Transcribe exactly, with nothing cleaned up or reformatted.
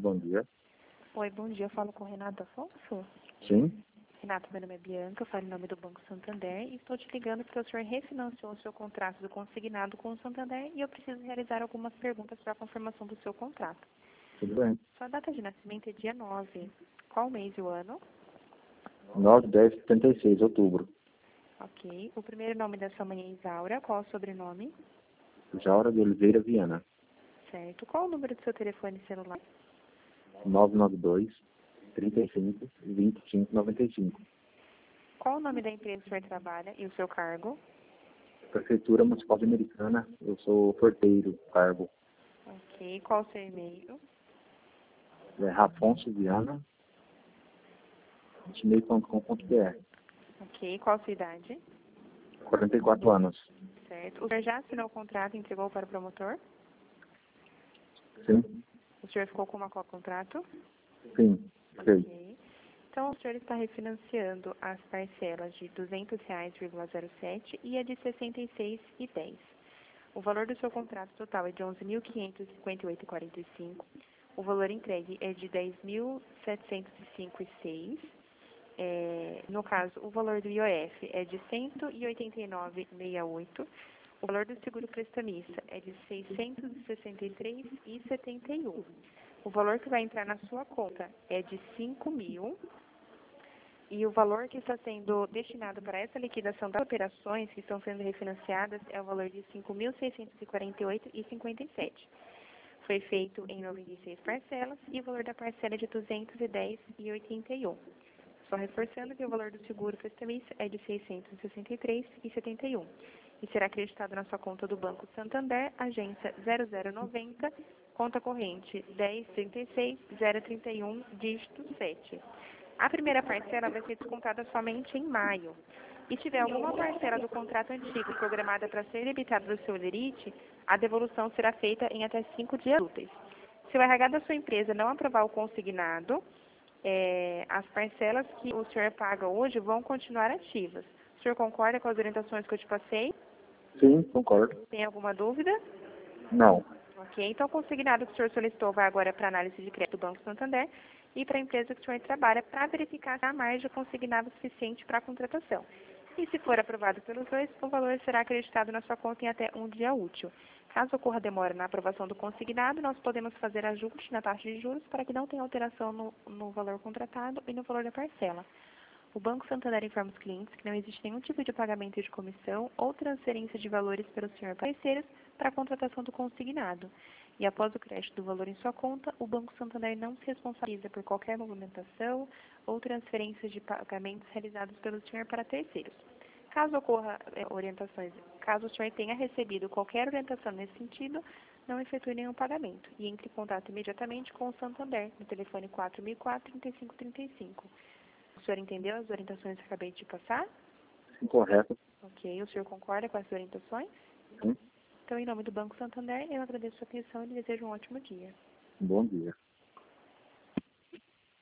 bom dia. Oi, bom dia. Eu falo com o Renato Afonso. Sim, Renato, meu nome é Bianca, eu falo em nome do Banco Santander e estou te ligando porque o senhor refinanciou o seu contrato do consignado com o Santander e eu preciso realizar algumas perguntas para a confirmação do seu contrato. tudo bem. Sua data de nascimento é dia nove. Qual mês e o ano? nove, dez, setenta e seis, outubro. Ok. O primeiro nome da sua mãe é Isaura. Qual o sobrenome? Jaura de Oliveira Viana. Certo. Qual o número do seu telefone celular? nove nove dois, trinta e cinco, vinte e cinco, noventa e cinco. Qual o nome da empresa que o senhor trabalha e o seu cargo? Prefeitura Municipal de Americana, eu sou porteiro, cargo. Ok. Qual o seu e-mail? É Rafonso Viana, gmail ponto com ponto br. Ok. Qual a sua idade? quarenta e quatro anos. Certo. O senhor já assinou o contrato e entregou para o promotor? Sim, O senhor ficou com uma cópia do contrato? sim, sei. Ok. Então, o senhor está refinanciando as parcelas de duzentos reais, zero sete e a de sessenta e seis reais e dez centavos. O valor do seu contrato total é de onze mil quinhentos e cinquenta e oito reais e quarenta e cinco centavos. O valor entregue é de dez mil setecentos e cinco reais e seis centavos. É, no caso, o valor do I O F é de cento e oitenta e nove reais e sessenta e oito centavos. O valor do seguro prestamista é de seiscentos e sessenta e três reais e setenta e um centavos. O valor que vai entrar na sua conta é de cinco mil e o valor que está sendo destinado para essa liquidação das operações que estão sendo refinanciadas é o valor de cinco mil seiscentos e quarenta e oito reais e cinquenta e sete centavos. Foi feito em noventa e seis parcelas e o valor da parcela é de duzentos e dez reais e oitenta e um centavos. Só reforçando que o valor do seguro prestamista é de seiscentos e sessenta e três reais e setenta e um centavos e será acreditado na sua conta do Banco Santander, agência zero zero noventa, conta corrente dez trinta e seis zero trinta e um, dígito sete. A primeira parcela vai ser descontada somente em maio. E tiver alguma parcela do contrato antigo programada para ser debitada do seu lerite, a devolução será feita em até cinco dias úteis. Se o R H da sua empresa não aprovar o consignado, é, as parcelas que o senhor paga hoje vão continuar ativas. O senhor concorda com as orientações que eu te passei? Sim, concordo. Tem alguma dúvida? Não, Ok, então o consignado que o senhor solicitou vai agora para a análise de crédito do Banco Santander e para a empresa que o senhor trabalha para verificar se há margem consignado suficiente para a contratação. E se for aprovado pelos dois, o valor será acreditado na sua conta em até um dia útil. Caso ocorra demora na aprovação do consignado, nós podemos fazer ajuste na taxa de juros para que não tenha alteração no, no valor contratado e no valor da parcela. O Banco Santander informa os clientes que não existe nenhum tipo de pagamento de comissão ou transferência de valores pelo senhor para terceiros para a contratação do consignado. E após o crédito do valor em sua conta, o Banco Santander não se responsabiliza por qualquer movimentação ou transferência de pagamentos realizados pelo senhor para terceiros. Caso ocorra é, orientações, caso o senhor tenha recebido qualquer orientação nesse sentido, não efetue nenhum pagamento e entre em contato imediatamente com o Santander, no telefone quatro mil e quatro, trinta e cinco trinta e cinco. O senhor entendeu as orientações que acabei de passar? sim, correto. Ok. O senhor concorda com as orientações? Sim, Então, em nome do Banco Santander, eu agradeço a sua atenção e lhe desejo um ótimo dia. bom dia.